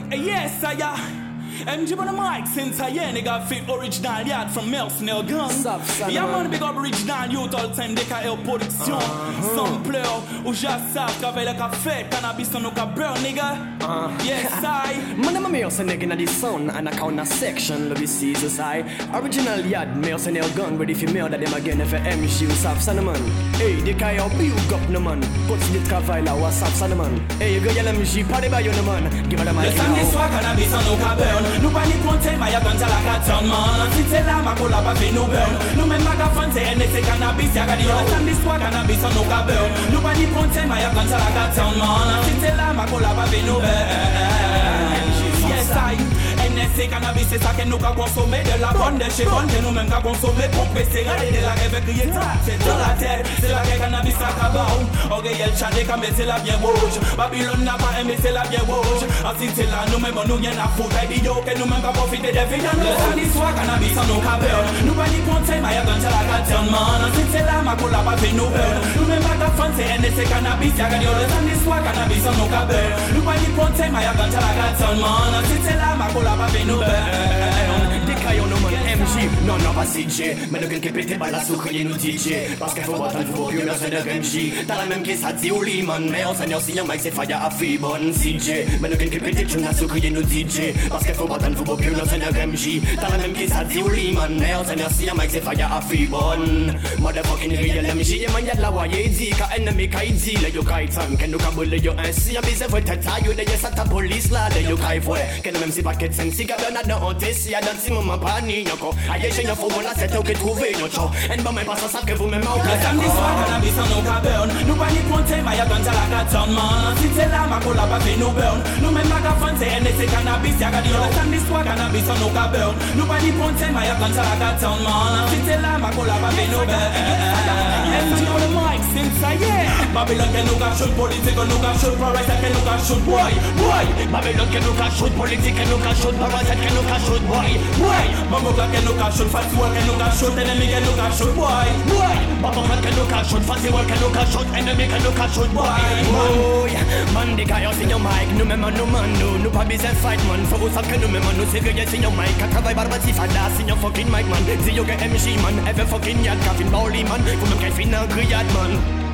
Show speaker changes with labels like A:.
A: Yes, I MG on the mic since I got fit original yard from Melsnell Guns. Yeah, man, big up original youth all the time, they can help production. Some player who just savent qu'avec la fête, cannabis on nous burn, nigga. Yes, I.
B: Man, I'm a male, so nigga, in the sun, and I count a section, love you see, so I. Original yard, Melsnell Gun, ready for mail that them again, if MG, Saf Sanaman. Hey, they can help you up, no man. Put the Kavaila, what's up, Sanaman. Hey, you go yell MG, party by you, no man. Give it a mic.
A: Cannabis on nous burn. Nous pas ni compter, mais y'a quand ça la cartonne, man. Si c'est là, ma cola pas fait nous burn. Nous même pas qu'à fan, c'est NSC cannabis, y'a qu'à dire, le samedi soir, cannabis on nous burn. Nous pas ni compter, mais y'a quand ça la cartonne, man. Si c'est là, ma cola pas fait nous burn. Yes, I. NSC cannabis, c'est ça que nous qu'à consommer. De la bonne, de chez bonne, que nous même qu'à consommer. Pour baisser, regarder de la rêve, crier ça. C'est dans la tête, c'est là que cannabis à cabao. Oreille, elle chade, quand c'est la bien rouge. Babylone n'a pas aimé, c'est la bien rouge. Ainsi, c'est là, nous même, nous y'en a foutre. Et yo, que nous même qu'à profiter des filles. Le samedi soir, cannabis en nous qu'à burn. Nous pas ni compter, mais y'a quand ça la cartonne, man. Ainsi, c'est là, ma cola pas fait nous burn. Nous même pas qu'à fan, c'est NSC cannabis. Y'a qu'à dire, le samedi soir, cannabis en nous qu'à burn. Nous pas ni compter, mais y'a quand ça la cartonne, man. Ainsi, c'est là, ma cola pas fait nous burn.
B: Décaillons nos man MG, non non pas CJ. Mais nous qui pété par la sucre, nous DJ. Parce qu'il faut attendre pour que nous se de MG. T'as la même qui ça dit ou liman. Mais on s'en est aussi un mec c'est fire à Fibon CJ. Mais nous qui pété tu la sucre, nous DJ. Parce qu'il faut attendre pour que nous se de MG. T'as la même qui ça dit ou liman. Mais on s'en est aussi un mec c'est fire à Fibon. Motherfucking real MG. Y'a man y'a de la waye dit. Ka ennemi ka dit. Le yo ka itan. Ken nous ka boule yo ainsi. Y'a bise votre tête. Yo de y'a sa ta police là. Le yo ka ifoué. Ken même si pas qu'être sensi. Ka ben a de honte. Si y'a dans si moment pas ni nyoko. Aïe j'ai y'en faut mon la c'est au que trouver y'en cho. En bon même pas ça que vous même au
A: le samedi soir cannabis en nous qu'à burn. Nous pas ni compter mais y'a quand ça la cartonne, man. Si c'est là ma cola pas fait nous burn. Nous même pas qu'à fan c'est NSC cannabis. Y'a qu'à dire le samedi soir cannabis en nous qu'à burn. Nous pas ni compter mais y'a quand ça la cartonne, man. Si c'est là ma cola pas fait nous burn. MG on the mic since I Babylon que nous shoot politique, nous shoot parasite, que nous shoot boy.
B: Babylon que nous shoot politique, que nous shoot parasite, que nous shoot boy.
A: Mamoka que nous shoot festival, que nous shoot ennemi, que nous shoot boy.
B: Mamoka que nous shoot festival, que nous shoot ennemi, que nous shoot boy. Man, des gars c'est your mic, nous même nous man, nous pas besoin fight man. Faut vous savoir que nous même nous c'est vieux c'est your mic, qu'à travail barbati fada, c'est your fucking mic man. C'est your MG man, ever fucking yad, qu'à fin bauli man, faut même qu'à fin en grillade man.